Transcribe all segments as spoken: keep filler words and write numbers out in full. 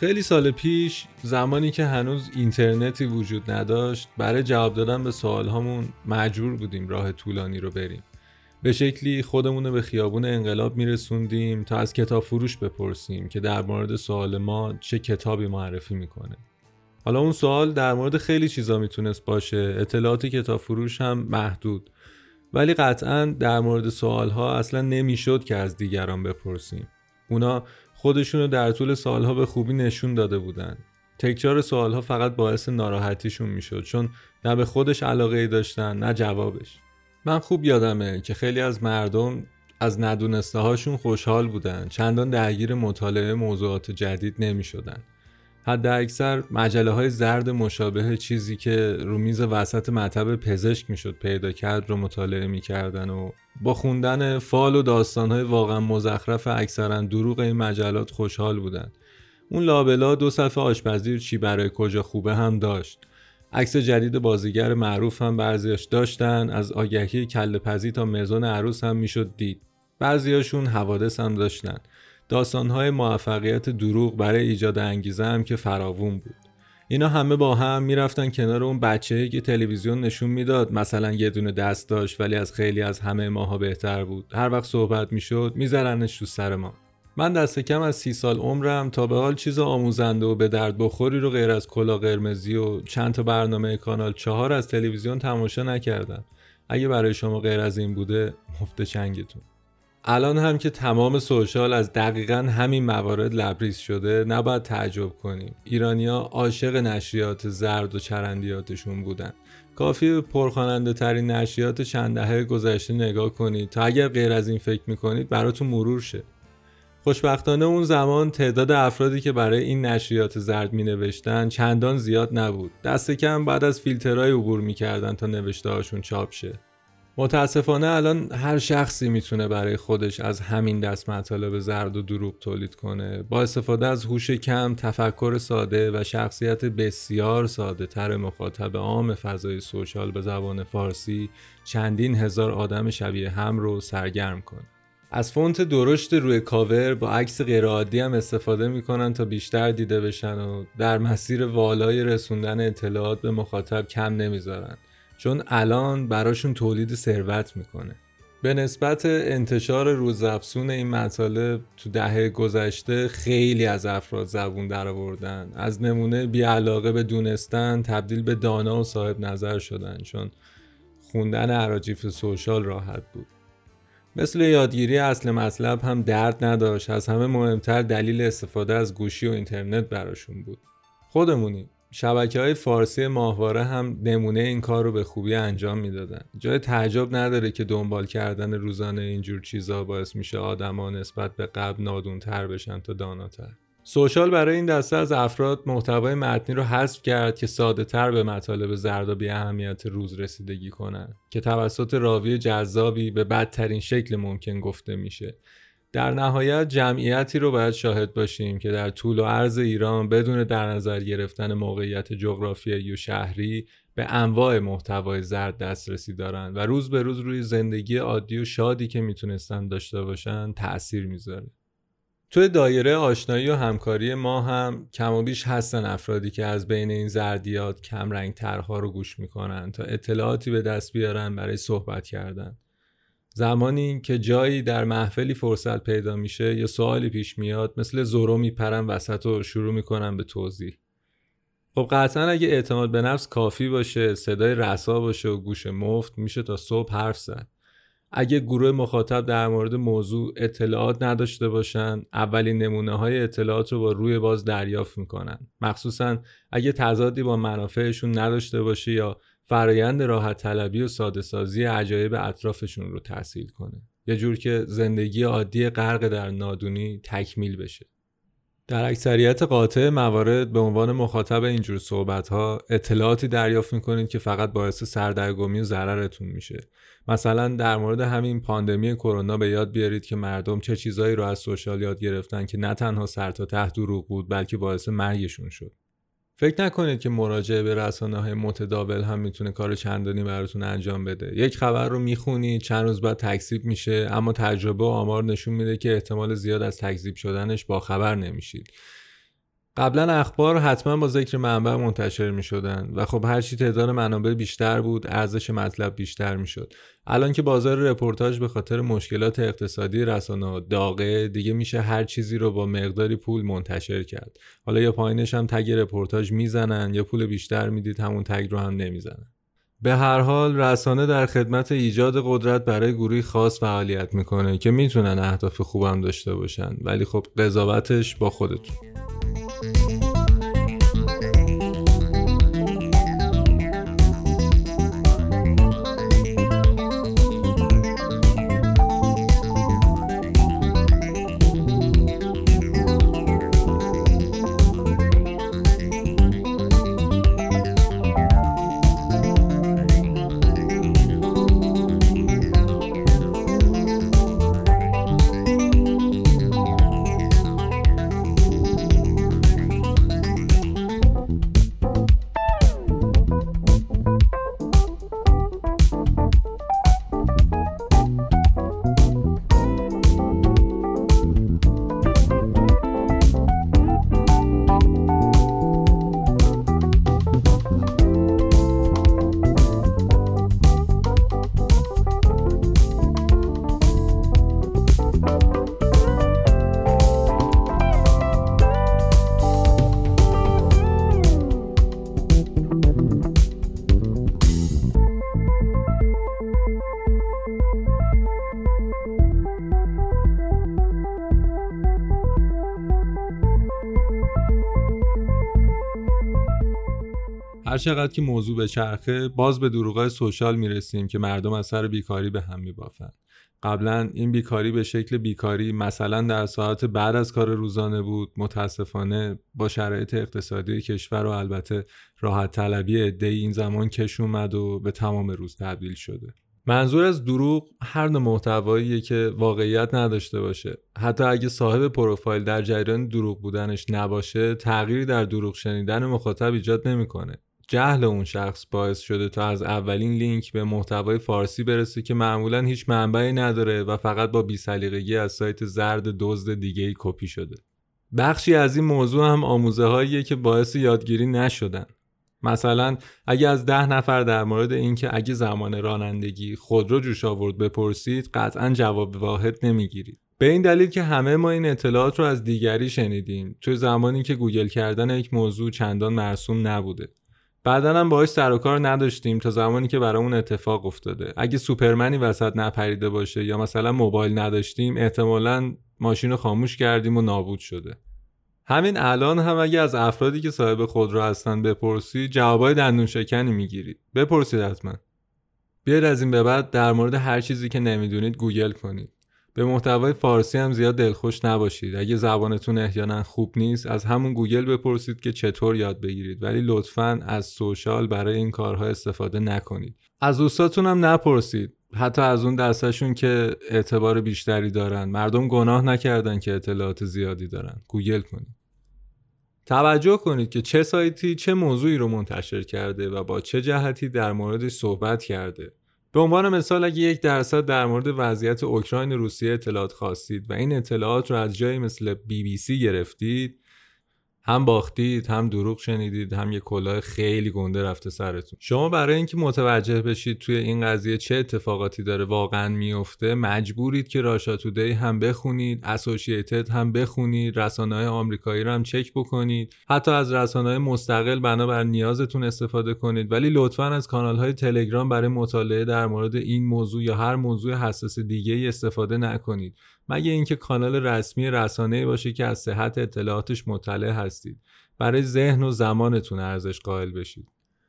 خیلی سال پیش زمانی که هنوز اینترنتی وجود نداشت، برای جواب دادن به سوالهامون مجبور بودیم راه طولانی رو بریم. به شکلی خودمون رو به خیابون انقلاب میرسوندیم تا از کتاب فروش بپرسیم که در مورد سوال ما چه کتابی معرفی میکنه. حالا اون سوال در مورد خیلی چیزا میتونست باشه، اطلاعات کتاب فروش هم محدود، ولی قطعاً در مورد سوالها اصلا نمیشد که از دیگران بپرسیم. اونا خودشونو در طول سالها به خوبی نشون داده بودن. تکرار سوالها فقط باعث ناراحتیشون میشد، چون نه به خودش علاقه‌ای داشتن نه جوابش. من خوب یادمه که خیلی از مردم از ندونسته هاشون خوشحال بودن، چندان درگیر مطالعه موضوعات جدید نمی شدن. حد اکثر مجله های زرد مشابه چیزی که رو میز وسط مطب پزشک می شد پیدا کرد رو مطالعه می کردن و با خوندن فال و داستان های واقعا مزخرف اکثرا دروغ این مجلات خوشحال بودن. اون لابلا دو صفحه آشپزی چی برای کجا خوبه هم داشت. عکس جدید بازیگر معروف هم بعضیاش داشتن، از آگهی کله پزی تا مزون عروس هم میشد دید. بعضیاشون حوادث هم داشتن، داستانهای موفقیت دروغ برای ایجاد انگیزه هم که فراوون بود. اینا همه با هم میرفتن کنار اون بچه‌ای که تلویزیون نشون میداد مثلا یه دونه دست داشت ولی از خیلی از همه ماها بهتر بود. هر وقت صحبت میشد میذارنش تو سر ما. من دست کم از سی سال عمرم تا به حال چیز آموزنده و به درد بخوری رو غیر از کلاه قرمزی و چند تا برنامه کانال چهار از تلویزیون تماشا نکردم. اگه برای شما غیر از این بوده مفت چنگتون. الان هم که تمام سوشال از دقیقاً همین موارد لبریز شده، نباید تعجب کنیم. ایرانی‌ها عاشق نشریات زرد و چرندیاتشون بودن. کافی به پرخواننده ترین نشریات چند دهه گذشته نگاه کنید تا اگر غیر از این فکر میکنید براتون مرور شه. خوشبختانه اون زمان تعداد افرادی که برای این نشریات زرد می نوشتن چندان زیاد نبود. دست کم بعد از فیلترهای عبور می کردن تا نوشته هاشون چاپ شه. متاسفانه الان هر شخصی میتونه برای خودش از همین دست مطالب زرد و دروغ تولید کنه، با استفاده از هوش کم، تفکر ساده و شخصیت بسیار ساده تر مخاطب عام فضای سوشال به زبان فارسی چندین هزار آدم شبیه هم رو سرگرم کنه. از فونت درشت روی کاور با عکس غیرعادی هم استفاده میکنن تا بیشتر دیده بشن و در مسیر والای رسوندن اطلاعات به مخاطب کم نمیذارن، چون الان براشون تولید ثروت میکنه. به نسبت انتشار روزافزون این مطالب تو دهه گذشته خیلی از افراد زبون در آوردن، از نمونه بی‌علاقه به دونستن تبدیل به دانا و صاحب نظر شدن، چون خوندن اراجیف سوشال راحت بود. مثل یادگیری اصل مطلب هم درد نداشت، از همه مهمتر دلیل استفاده از گوشی و اینترنت براشون بود. خودمونی شبکه‌های فارسی ماهواره هم نمونه این کار رو به خوبی انجام میدادن. جای تعجب نداره که دنبال کردن روزانه اینجور چیزا باعث میشه آدما نسبت به قبل نادونتر بشن تا داناتر. سوشال برای این دسته از افراد محتوای متنی رو حذف کرد که ساده‌تر به مطالب زرد و بی اهمیت روز رسیدگی کنن، که توسط راوی جذابی به بدترین شکل ممکن گفته میشه. در نهایت جمعیتی رو باید شاهد باشیم که در طول و عرض ایران بدون در نظر گرفتن موقعیت جغرافیایی و شهری به انواع محتوای زرد دسترسی دارن و روز به روز روی زندگی عادی و شادی که میتونستن داشته باشن تأثیر میذاره. توی دایره آشنایی و همکاری ما هم کم و بیش هستن افرادی که از بین این زردیات کم رنگ ترها رو گوش میکنن تا اطلاعاتی به دست بیارن برای صحبت کردن. زمانی که جایی در محفلی فرصت پیدا میشه یا سوالی پیش میاد، مثل زورو میپرن وسط و شروع میکنن به توضیح. خب قطعا اگه اعتماد به نفس کافی باشه، صدای رسا باشه و گوش مفت، میشه تا صبح حرف زد. اگه گروه مخاطب در مورد موضوع اطلاعات نداشته باشن، اولین نمونه های اطلاعات رو با روی باز دریافت میکنن، مخصوصا اگه تضادی با منافعشون نداشته باشه یا فرایند راحت طلبی و ساده سازی عجایب اطرافشون رو تحصیل کنه، یه جور که زندگی عادی غرق در نادونی تکمیل بشه. در اکثریت قاطع موارد به عنوان مخاطب اینجور صحبت‌ها اطلاعاتی دریافت می‌کنید که فقط باعث سردرگمی و ضررتون میشه. مثلا در مورد همین پاندمی کرونا به یاد بیارید که مردم چه چیزایی رو از سوشال یاد گرفتن که نه تنها سر تا ته دروغ بود بلکه باعث مرگشون شد. فکر نکنید که مراجعه به رسانه‌های متداول هم میتونه کار چندانی براتون انجام بده. یک خبر رو میخونید، چند روز بعد تکذیب میشه، اما تجربه و آمار نشون میده که احتمال زیاد از تکذیب شدنش با خبر نمیشید. یا اینکه اطلاعات رو از طریق متداول هم میتونید دریافت کنید. مثلا اگه متداول قبلا اخبار حتما با ذکر منبع منتشر می شدن و خب هرچی تعداد منابع بیشتر بود ارزش مطلب بیشتر می شد. الان که بازار رپورتاج به خاطر مشکلات اقتصادی رسانه‌ها داغه، دیگه میشه هر چیزی رو با مقداری پول منتشر کرد. حالا یا پایینش هم تگ رپورتاج میزنن یا پول بیشتر میدید همون تگ رو هم نمیزنن. به هر حال رسانه در خدمت ایجاد قدرت برای گروهی خاص فعالیت میکنه که میتونن اهداف خوبم داشته باشن، ولی خب قضاوتش با خودتون. هر چقدر که موضوع به چرخه باز به دروغای سوشال میرسیم که مردم از سر بیکاری به هم میبافن. قبلا این بیکاری به شکل بیکاری مثلا در ساعت بعد از کار روزانه بود، متاسفانه با شرایط اقتصادی کشور و البته راحت طلبی عده‌ای این زمان کش اومد و به تمام روز تبدیل شده. منظور از دروغ هر نوع محتواییه که واقعیت نداشته باشه. حتی اگه صاحب پروفایل در جریان دروغ بودنش نباشه، تغییری در دروغ شنیدن مخاطب ایجاد نمیکنه. جهل اون شخص باعث شده تا از اولین لینک به محتوای فارسی برسه که معمولاً هیچ منبعی نداره و فقط با بی‌سلیقگی از سایت زرد دزد دیگه‌ای کپی شده. بخشی از این موضوع هم آموزه‌هاییه که باعث یادگیری نشدن. مثلا اگه از ده نفر در مورد اینکه اگه زمان رانندگی خودرو جوش آورد بپرسید، قطعاً جواب واحد نمیگیرید. به این دلیل که همه ما این اطلاعات رو از دیگری شنیدیم توی زمانی که گوگل کردن یک موضوع چندان مرسوم نبوده. بعدن هم باهاش سر و کار نداشتیم تا زمانی که برامون اتفاق افتاده. اگه سوپرمنی وسط نپریده باشه یا مثلا موبایل نداشتیم، احتمالاً ماشین رو خاموش کردیم و نابود شده. همین الان هم اگه از افرادی که صاحب خودرو هستن بپرسی، جوابای دندون شکنی میگیرید. بپرسید حتما. بیاید از این به بعد در مورد هر چیزی که نمیدونید گوگل کنید. به محتوای فارسی هم زیاد دلخوش نباشید. اگه زبانتون احیانا خوب نیست، از همون گوگل بپرسید که چطور یاد بگیرید، ولی لطفاً از سوشال برای این کارها استفاده نکنید. از دوستاتون هم نپرسید، حتی از اون دستشون که اعتبار بیشتری دارن. مردم گناه نکردن که اطلاعات زیادی دارن. گوگل کنید. توجه کنید که چه سایتی چه موضوعی رو منتشر کرده و با چه جهتی در موردش صحبت کرده. به عنوان مثال اگه یک درصد در مورد وضعیت اوکراین روسیه اطلاعات خواستید و این اطلاعات رو از جایی مثل بی بی سی گرفتید، هم باختید، هم دروغ شنیدید، هم یه کلاه خیلی گنده رفته سرتون. شما برای اینکه متوجه بشید توی این قضیه چه اتفاقاتی داره واقعا میفته، مجبورید که راشا تودی هم بخونید، اسوسییتد هم بخونید، رسانه‌های آمریکایی رو هم چک بکنید، حتی از رسانه‌های مستقل بنابر نیازتون استفاده کنید، ولی لطفاً از کانال‌های تلگرام برای مطالعه در مورد این موضوع یا هر موضوع حساس دیگه‌ای استفاده نکنید، مگه اینکه کانال رسمی رسانه‌ای باشه که از صحت اطلاعاتش مطلع هستید. برای ذهن و زمانتون ارزش قائل بشید.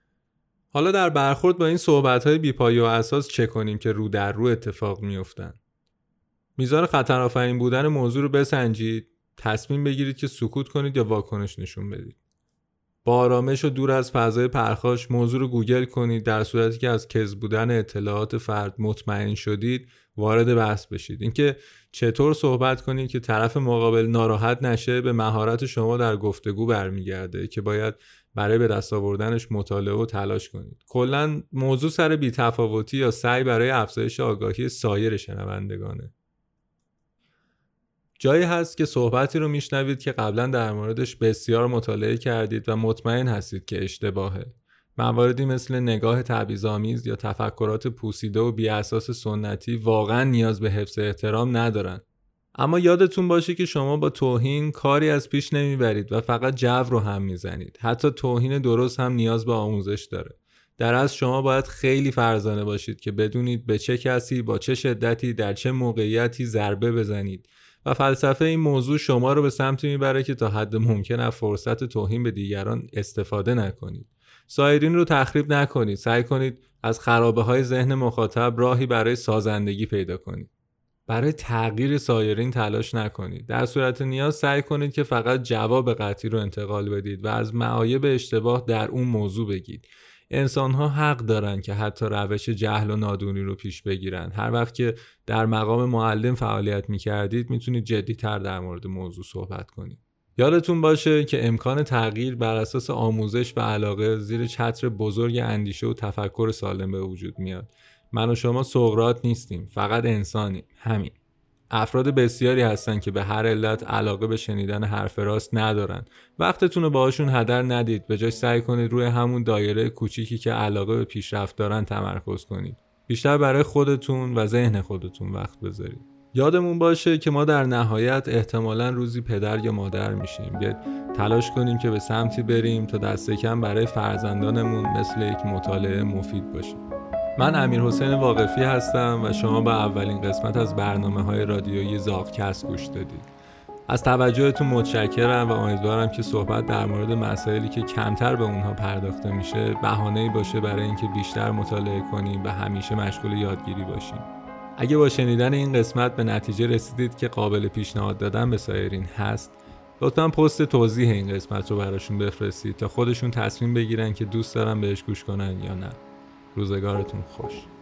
حالا در برخورد با این صحبت‌های بی‌پایه و اساس چه کنیم که رو در رو اتفاق میافتن؟ میزان خطرآفرین بودن موضوع رو بسنجید، تصمیم بگیرید که سکوت کنید یا واکنش نشون بدید. با آرامش و دور از فضای پرخاش موضوع رو گوگل کنید. در صورتی که از کذب بودن اطلاعات فرد مطمئن شدید، وارد بحث بشید. اینکه چطور صحبت کنید که طرف مقابل ناراحت نشه به مهارت شما در گفتگو برمیگرده که باید برای به دست آوردنش مطالعه و تلاش کنید. کلاً موضوع سر بی‌تفاوتی یا سعی برای افزایش آگاهی سایر شنوندگانه. جایی هست که صحبتی رو میشنوید که قبلا در موردش بسیار مطالعه کردید و مطمئن هستید که اشتباهه. مواردی مثل نگاه تبعیض‌آمیز یا تفکرات پوسیده و بی اساس سنتی واقعا نیاز به حفظ احترام ندارن. اما یادتون باشه که شما با توهین کاری از پیش نمیبرید و فقط جو رو هم میزنید. حتی توهین درست هم نیاز به آموزش داره. در اصل شما باید خیلی فرزانه باشید که بدونید به چه کسی با چه شدتی در چه موقعیتی ضربه بزنید و فلسفه این موضوع شما رو به سمتی میبره که تا حد ممکن از فرصت توهین به دیگران استفاده نکنید. سایرین رو تخریب نکنید. سعی کنید از خرابه های ذهن مخاطب راهی برای سازندگی پیدا کنید. برای تغییر سایرین تلاش نکنید. در صورت نیاز سعی کنید که فقط جواب قطعی رو انتقال بدید و از معایب اشتباه در اون موضوع بگید. انسان‌ها حق دارن که حتی روش جهل و نادونی رو پیش بگیرن. هر وقت که در مقام معلم فعالیت می‌کردید میتونید جدی‌تر در مورد موضوع صحبت کنید. یادتون باشه که امکان تغییر بر اساس آموزش و علاقه زیر چتر بزرگ اندیشه و تفکر سالم به وجود میاد. من و شما سقراط نیستیم، فقط انسانیم. همین. افراد بسیاری هستن که به هر علت علاقه به شنیدن حرف راست ندارن. وقتتون رو باهاشون هدر ندید. به جای سعی کنید روی همون دایره کوچیکی که علاقه به پیشرفت دارن تمرکز کنید. بیشتر برای خودتون و ذهن خودتون وقت بذارید. یادمون باشه که ما در نهایت احتمالاً روزی پدر یا مادر میشیم. بیاید تلاش کنیم که به سمتی بریم تا دست کم برای فرزندانمون مثل یک مطالعه مفید باشیم. من امیرحسین واقفی هستم و شما به اولین قسمت از برنامه‌های رادیویی زاغکست گوش دادید. از توجهتون متشکرم و امیدوارم که صحبت در مورد مسائلی که کمتر به اونها پرداخته میشه بهانه‌ای باشه برای اینکه بیشتر مطالعه کنیم و همیشه مشغول یادگیری باشیم. اگه با شنیدن این قسمت به نتیجه رسیدید که قابل پیشنهاد دادن به سایرین هست، لطفاً پست توضیح این قسمت رو براشون بفرستید تا خودشون تصمیم بگیرن که دوست دارن بهش گوش کنن یا نه. روزگارتون خوش.